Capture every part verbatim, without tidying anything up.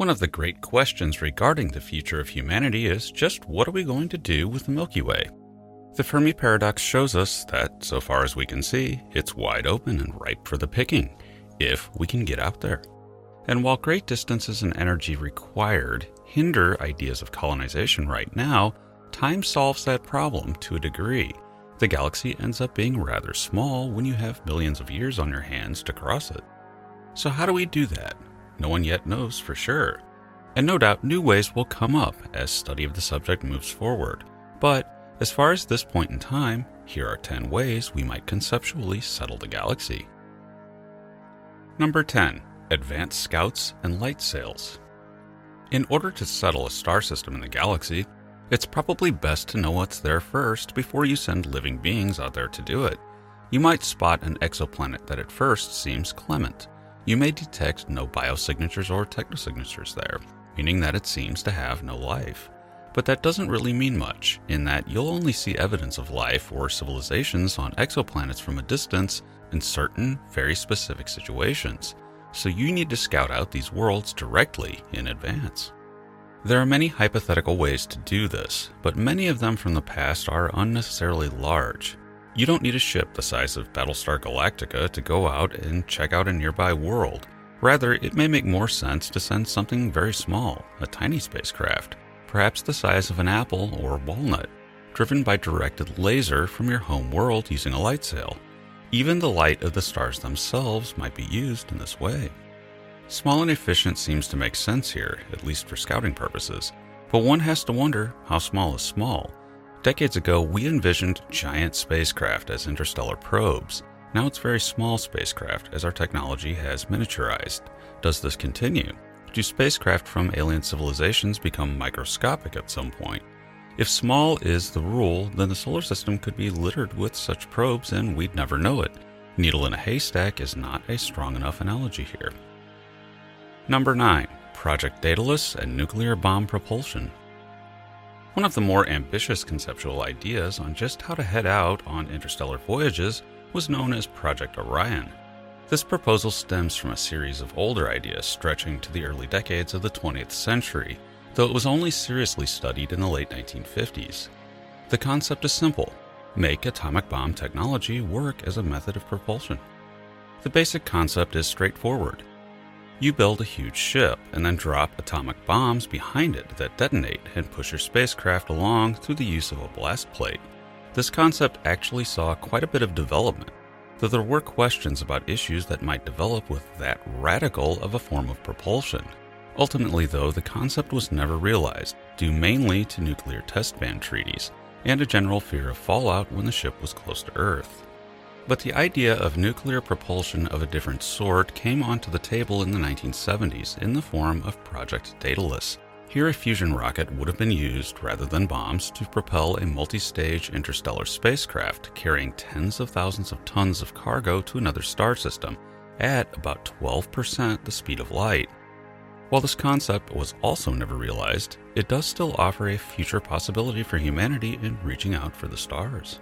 One of the great questions regarding the future of humanity is just what are we going to do with the Milky Way? The Fermi paradox shows us that, so far as we can see, it's wide open and ripe for the picking, if we can get out there. And while great distances and energy required hinder ideas of colonization right now, time solves that problem to a degree. The galaxy ends up being rather small when you have millions of years on your hands to cross it. So how do we do that? No one yet knows for sure. And no doubt new ways will come up as study of the subject moves forward. But as far as this point in time, here are ten ways we might conceptually settle the galaxy. Number ten. Advanced scouts and light sails. In order to settle a star system in the galaxy, it's probably best to know what's there first before you send living beings out there to do it. You might spot an exoplanet that at first seems clement. You may detect no biosignatures or technosignatures there, meaning that it seems to have no life. But that doesn't really mean much, in that you'll only see evidence of life or civilizations on exoplanets from a distance in certain, very specific situations. So you need to scout out these worlds directly in advance. There are many hypothetical ways to do this, but many of them from the past are unnecessarily large. You don't need a ship the size of Battlestar Galactica to go out and check out a nearby world. Rather, it may make more sense to send something very small, a tiny spacecraft, perhaps the size of an apple or walnut, driven by directed laser from your home world using a light sail. Even the light of the stars themselves might be used in this way. Small and efficient seems to make sense here, at least for scouting purposes, but one has to wonder how small is small. Decades ago, we envisioned giant spacecraft as interstellar probes. Now it's very small spacecraft as our technology has miniaturized. Does this continue? Do spacecraft from alien civilizations become microscopic at some point? If small is the rule, then the solar system could be littered with such probes and we'd never know it. Needle in a haystack is not a strong enough analogy here. Number nine. Project Daedalus and nuclear bomb propulsion. One of the more ambitious conceptual ideas on just how to head out on interstellar voyages was known as Project Orion. This proposal stems from a series of older ideas stretching to the early decades of the twentieth century, though it was only seriously studied in the late nineteen fifties. The concept is simple: make atomic bomb technology work as a method of propulsion. The basic concept is straightforward. You build a huge ship and then drop atomic bombs behind it that detonate and push your spacecraft along through the use of a blast plate. This concept actually saw quite a bit of development, though there were questions about issues that might develop with that radical of a form of propulsion. Ultimately, though, the concept was never realized, due mainly to nuclear test ban treaties and a general fear of fallout when the ship was close to Earth. But the idea of nuclear propulsion of a different sort came onto the table in the nineteen seventies in the form of Project Daedalus. Here, a fusion rocket would have been used rather than bombs to propel a multi-stage interstellar spacecraft carrying tens of thousands of tons of cargo to another star system at about twelve percent the speed of light. While this concept was also never realized, it does still offer a future possibility for humanity in reaching out for the stars.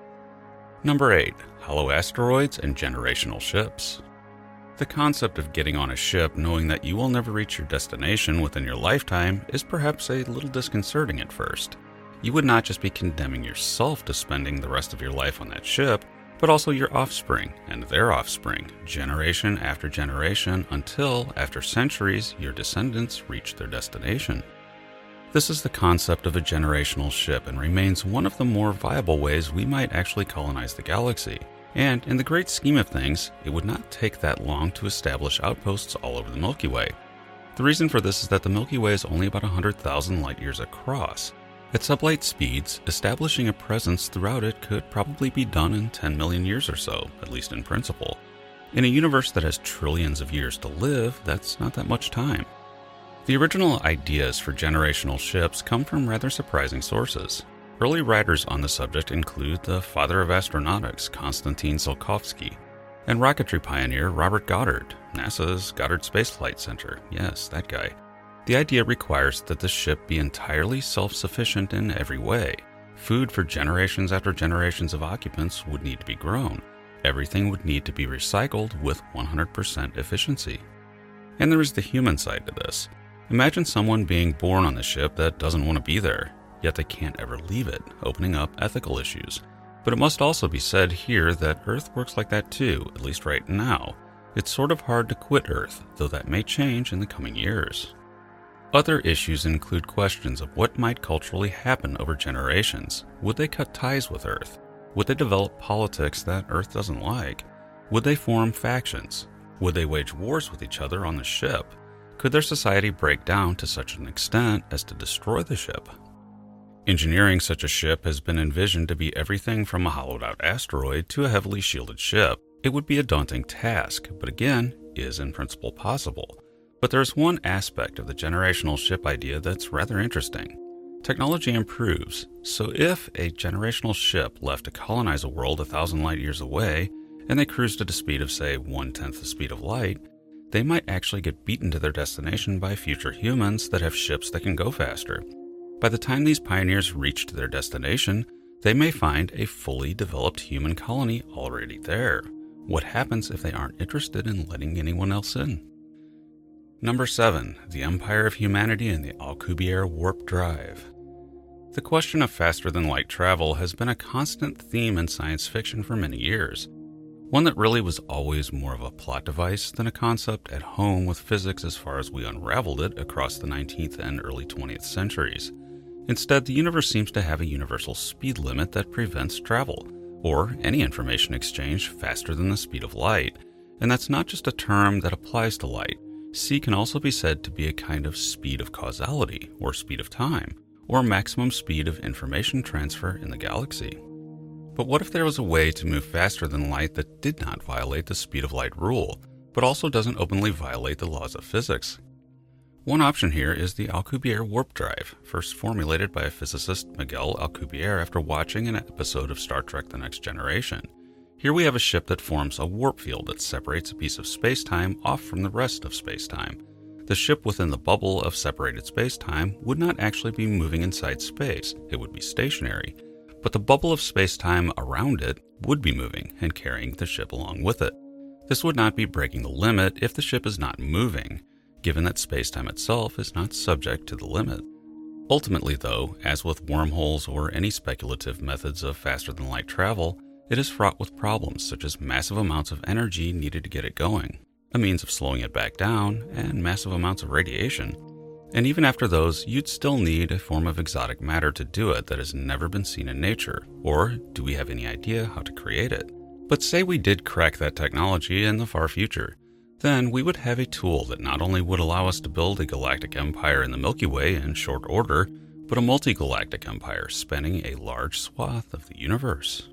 Number eight. Hollow asteroids and generational ships. The concept of getting on a ship knowing that you will never reach your destination within your lifetime is perhaps a little disconcerting at first. You would not just be condemning yourself to spending the rest of your life on that ship, but also your offspring and their offspring, generation after generation, until, after centuries, your descendants reach their destination. This is the concept of a generational ship and remains one of the more viable ways we might actually colonize the galaxy. And in the great scheme of things, it would not take that long to establish outposts all over the Milky Way. The reason for this is that the Milky Way is only about one hundred thousand light-years across. At sublight speeds, establishing a presence throughout it could probably be done in ten million years or so, at least in principle. In a universe that has trillions of years to live, that's not that much time. The original ideas for generational ships come from rather surprising sources. Early writers on the subject include the father of astronautics, Konstantin Tsiolkovsky, and rocketry pioneer Robert Goddard, NASA's Goddard Space Flight Center. Yes, that guy. The idea requires that the ship be entirely self-sufficient in every way. Food for generations after generations of occupants would need to be grown. Everything would need to be recycled with one hundred percent efficiency. And there is the human side to this. Imagine someone being born on the ship that doesn't want to be there, yet they can't ever leave it, opening up ethical issues. But it must also be said here that Earth works like that too, at least right now. It's sort of hard to quit Earth, though that may change in the coming years. Other issues include questions of what might culturally happen over generations. Would they cut ties with Earth? Would they develop politics that Earth doesn't like? Would they form factions? Would they wage wars with each other on the ship? Could their society break down to such an extent as to destroy the ship? Engineering such a ship has been envisioned to be everything from a hollowed-out asteroid to a heavily shielded ship. It would be a daunting task, but again, is in principle possible. But there's one aspect of the generational ship idea that's rather interesting. Technology improves, so if a generational ship left to colonize a world a thousand light years away, and they cruised at a speed of, say, one-tenth the speed of light, they might actually get beaten to their destination by future humans that have ships that can go faster. By the time these pioneers reached their destination, they may find a fully developed human colony already there. What happens if they aren't interested in letting anyone else in? Number seven. The Empire of Humanity and the Alcubierre Warp Drive. The question of faster-than-light travel has been a constant theme in science fiction for many years. One that really was always more of a plot device than a concept at home with physics as far as we unraveled it across the nineteenth and early twentieth centuries. Instead, the universe seems to have a universal speed limit that prevents travel, or any information exchange faster than the speed of light. And that's not just a term that applies to light. C can also be said to be a kind of speed of causality, or speed of time, or maximum speed of information transfer in the galaxy. But what if there was a way to move faster than light that did not violate the speed of light rule, but also doesn't openly violate the laws of physics? One option here is the Alcubierre Warp Drive, first formulated by physicist Miguel Alcubierre after watching an episode of Star Trek The Next Generation. Here we have a ship that forms a warp field that separates a piece of space-time off from the rest of space-time. The ship within the bubble of separated space-time would not actually be moving inside space, it would be stationary, but the bubble of space-time around it would be moving and carrying the ship along with it. This would not be breaking the limit if the ship is not moving, given that space-time itself is not subject to the limit. Ultimately, though, as with wormholes or any speculative methods of faster-than-light travel, it is fraught with problems such as massive amounts of energy needed to get it going, a means of slowing it back down, and massive amounts of radiation. And even after those, you'd still need a form of exotic matter to do it that has never been seen in nature, or do we have any idea how to create it? But say we did crack that technology in the far future, then we would have a tool that not only would allow us to build a galactic empire in the Milky Way in short order, but a multi-galactic empire spanning a large swath of the universe.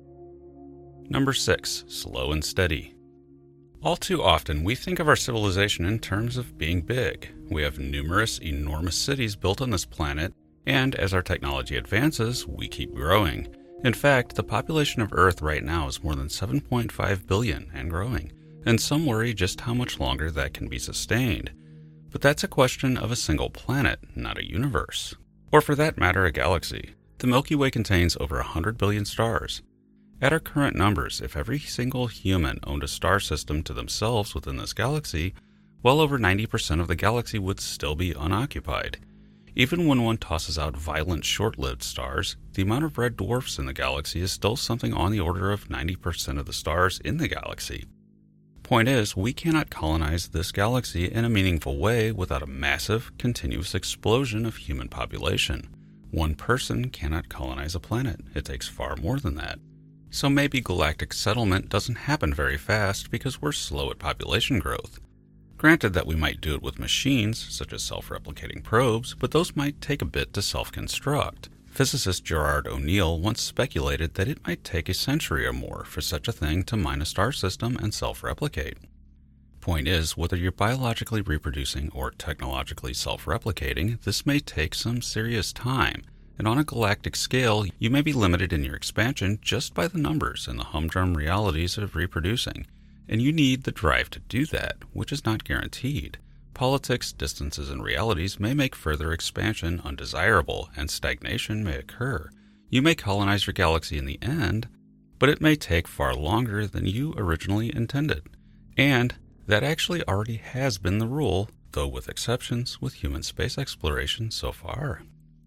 Number six. Slow and steady. All too often, we think of our civilization in terms of being big. We have numerous, enormous cities built on this planet, and as our technology advances, we keep growing. In fact, the population of Earth right now is more than seven point five billion and growing, and some worry just how much longer that can be sustained. But that's a question of a single planet, not a universe. Or for that matter, a galaxy. The Milky Way contains over one hundred billion stars. At our current numbers, if every single human owned a star system to themselves within this galaxy, well over ninety percent of the galaxy would still be unoccupied. Even when one tosses out violent short-lived stars, the amount of red dwarfs in the galaxy is still something on the order of ninety percent of the stars in the galaxy. Point is, we cannot colonize this galaxy in a meaningful way without a massive, continuous explosion of human population. One person cannot colonize a planet. It takes far more than that. So maybe galactic settlement doesn't happen very fast because we're slow at population growth. Granted that we might do it with machines, such as self-replicating probes, but those might take a bit to self-construct. Physicist Gerard O'Neill once speculated that it might take a century or more for such a thing to mine a star system and self-replicate. Point is, whether you're biologically reproducing or technologically self-replicating, this may take some serious time. And on a galactic scale, you may be limited in your expansion just by the numbers and the humdrum realities of reproducing. And you need the drive to do that, which is not guaranteed. Politics, distances, and realities may make further expansion undesirable, and stagnation may occur. You may colonize your galaxy in the end, but it may take far longer than you originally intended. And that actually already has been the rule though with exceptions with human space exploration so far.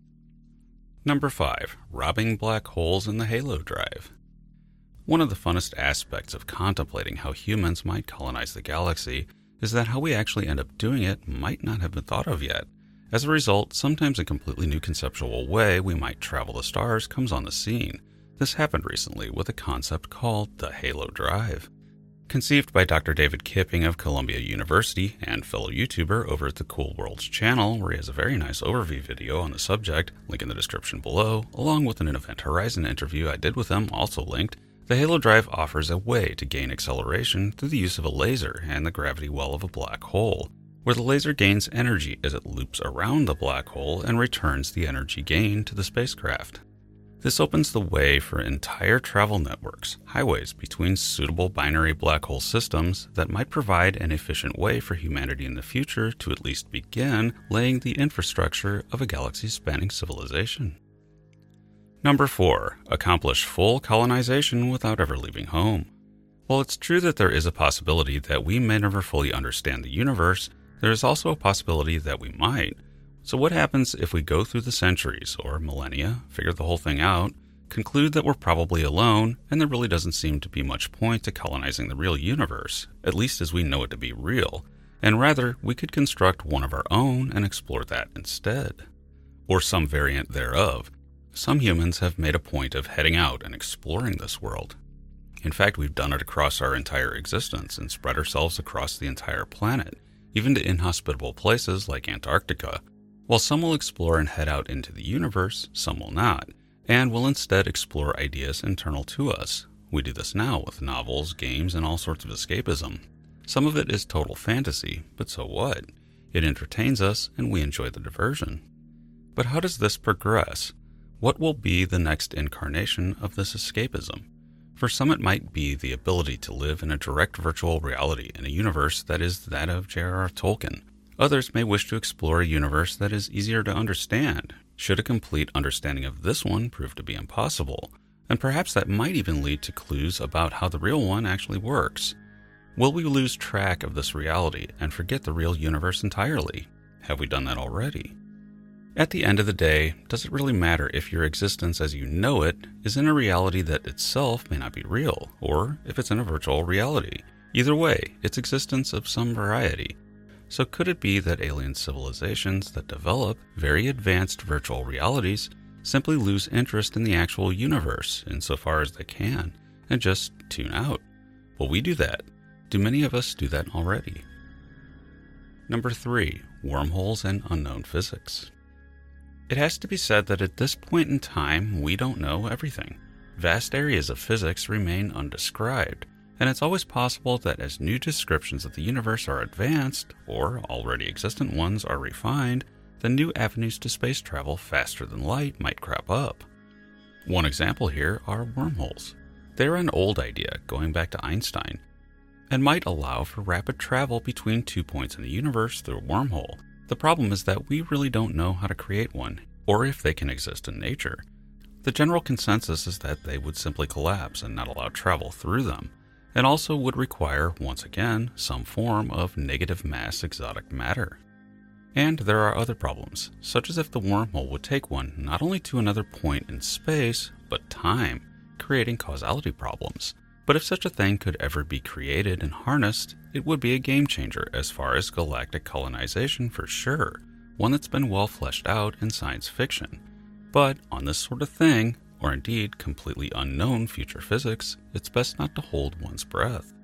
Number five. Robbing black holes in the halo drive. One of the funnest aspects of contemplating how humans might colonize the galaxy is that how we actually end up doing it might not have been thought of yet. As a result, sometimes a completely new conceptual way we might travel the stars comes on the scene. This happened recently with a concept called the Halo Drive. Conceived by Doctor David Kipping of Columbia University and fellow YouTuber over at the Cool Worlds channel, where he has a very nice overview video on the subject, link in the description below, along with an Event Horizon interview I did with him, also linked. The Halo Drive offers a way to gain acceleration through the use of a laser and the gravity well of a black hole, where the laser gains energy as it loops around the black hole and returns the energy gained to the spacecraft. This opens the way for entire travel networks, highways between suitable binary black hole systems that might provide an efficient way for humanity in the future to at least begin laying the infrastructure of a galaxy-spanning civilization. Number four. Accomplish full colonization without ever leaving home. While it's true that there is a possibility that we may never fully understand the universe, there is also a possibility that we might. So what happens if we go through the centuries or millennia, figure the whole thing out, conclude that we're probably alone, and there really doesn't seem to be much point to colonizing the real universe, at least as we know it to be real, and rather we could construct one of our own and explore that instead? Or some variant thereof. Some humans have made a point of heading out and exploring this world. In fact, we've done it across our entire existence and spread ourselves across the entire planet, even to inhospitable places like Antarctica. While some will explore and head out into the universe, some will not, and will instead explore ideas internal to us. We do this now with novels, games, and all sorts of escapism. Some of it is total fantasy, but so what? It entertains us, and we enjoy the diversion. But how does this progress? What will be the next incarnation of this escapism? For some it might be the ability to live in a direct virtual reality in a universe that is that of J R R Tolkien. Others may wish to explore a universe that is easier to understand, should a complete understanding of this one prove to be impossible, and perhaps that might even lead to clues about how the real one actually works. Will we lose track of this reality and forget the real universe entirely? Have we done that already? At the end of the day, does it really matter if your existence as you know it is in a reality that itself may not be real, or if it's in a virtual reality? Either way, it's existence of some variety. So could it be that alien civilizations that develop very advanced virtual realities simply lose interest in the actual universe insofar as they can, and just tune out? Will we do that? Do many of us do that already? Number three. Wormholes and unknown physics. It has to be said that at this point in time, we don't know everything. Vast areas of physics remain undescribed, and it's always possible that as new descriptions of the universe are advanced, or already existent ones are refined, then new avenues to space travel faster than light might crop up. One example here are wormholes. They're an old idea, going back to Einstein, and might allow for rapid travel between two points in the universe through a wormhole. The problem is that we really don't know how to create one, or if they can exist in nature. The general consensus is that they would simply collapse and not allow travel through them, and also would require, once again, some form of negative mass exotic matter. And there are other problems, such as if the wormhole would take one not only to another point in space, but time, creating causality problems. But if such a thing could ever be created and harnessed, it would be a game changer as far as galactic colonization for sure, one that's been well fleshed out in science fiction. But on this sort of thing, or indeed completely unknown future physics, it's best not to hold one's breath.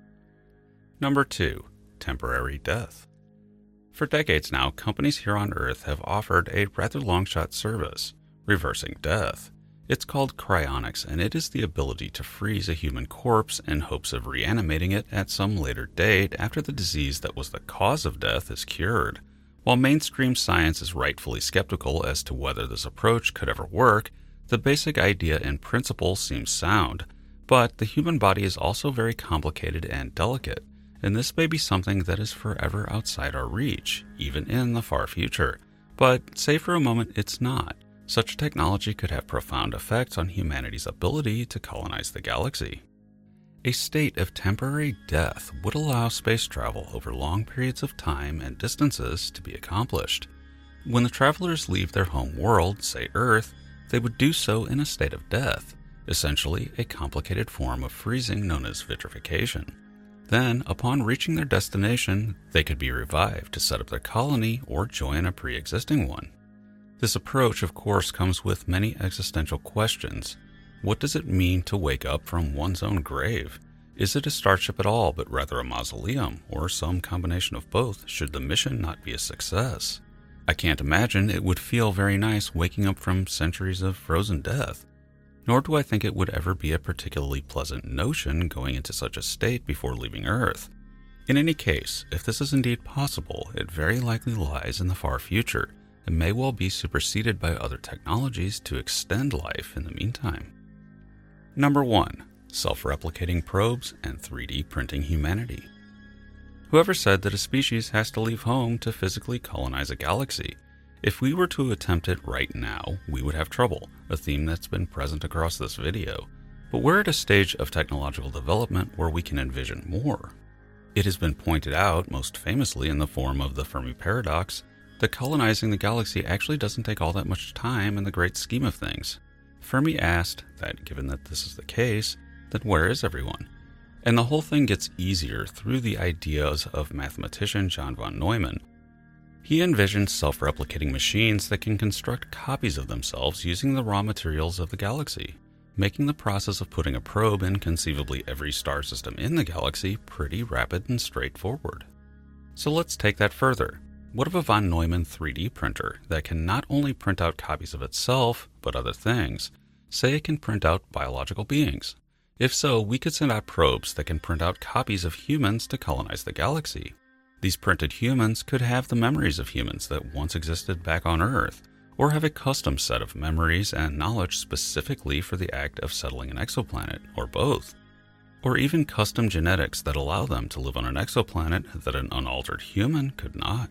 Number two. Temporary death. For decades now, companies here on Earth have offered a rather long-shot service, reversing death. It's called cryonics, and it is the ability to freeze a human corpse in hopes of reanimating it at some later date after the disease that was the cause of death is cured. While mainstream science is rightfully skeptical as to whether this approach could ever work, the basic idea in principle seems sound. But the human body is also very complicated and delicate, and this may be something that is forever outside our reach, even in the far future. But say for a moment it's not. Such technology could have profound effects on humanity's ability to colonize the galaxy. A state of temporary death would allow space travel over long periods of time and distances to be accomplished. When the travelers leave their home world, say Earth, they would do so in a state of death, essentially a complicated form of freezing known as vitrification. Then, upon reaching their destination, they could be revived to set up their colony or join a pre-existing one. This approach, of course, comes with many existential questions. What does it mean to wake up from one's own grave? Is it a starship at all, but rather a mausoleum, or some combination of both, should the mission not be a success? I can't imagine it would feel very nice waking up from centuries of frozen death. Nor do I think it would ever be a particularly pleasant notion going into such a state before leaving Earth. In any case, if this is indeed possible, it very likely lies in the far future, and may well be superseded by other technologies to extend life in the meantime. Number one. Self-replicating probes and three D printing humanity. Whoever said that a species has to leave home to physically colonize a galaxy? If we were to attempt it right now, we would have trouble, a theme that's been present across this video. But we're at a stage of technological development where we can envision more. It has been pointed out, most famously in the form of the Fermi paradox, that colonizing the galaxy actually doesn't take all that much time in the great scheme of things. Fermi asked that, given that this is the case, then where is everyone? And the whole thing gets easier through the ideas of mathematician John von Neumann. He envisioned self-replicating machines that can construct copies of themselves using the raw materials of the galaxy, making the process of putting a probe in conceivably every star system in the galaxy pretty rapid and straightforward. So let's take that further. What of a von Neumann three D printer that can not only print out copies of itself, but other things? Say it can print out biological beings. If so, we could send out probes that can print out copies of humans to colonize the galaxy. These printed humans could have the memories of humans that once existed back on Earth, or have a custom set of memories and knowledge specifically for the act of settling an exoplanet, or both. Or even custom genetics that allow them to live on an exoplanet that an unaltered human could not.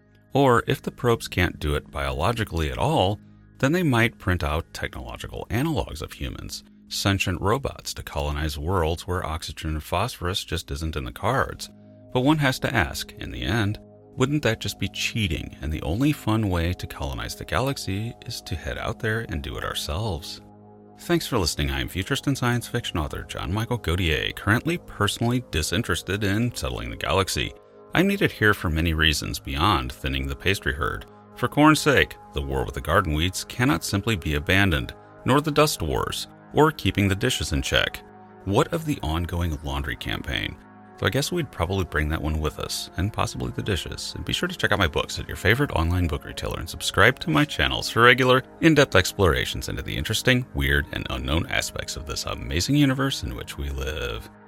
Or if the probes can't do it biologically at all, then they might print out technological analogs of humans, sentient robots to colonize worlds where oxygen and phosphorus just isn't in the cards. But one has to ask, in the end, wouldn't that just be cheating, and the only fun way to colonize the galaxy is to head out there and do it ourselves? Thanks for listening. I am futurist and science fiction author John Michael Godier, currently personally disinterested in settling the galaxy. I'm needed here for many reasons beyond thinning the pastry herd. For corn's sake, the war with the garden weeds cannot simply be abandoned, nor the dust wars, or keeping the dishes in check. What of the ongoing laundry campaign? So I guess we'd probably bring that one with us, and possibly the dishes. And be sure to check out my books at your favorite online book retailer and subscribe to my channels for regular, in-depth explorations into the interesting, weird, and unknown aspects of this amazing universe in which we live.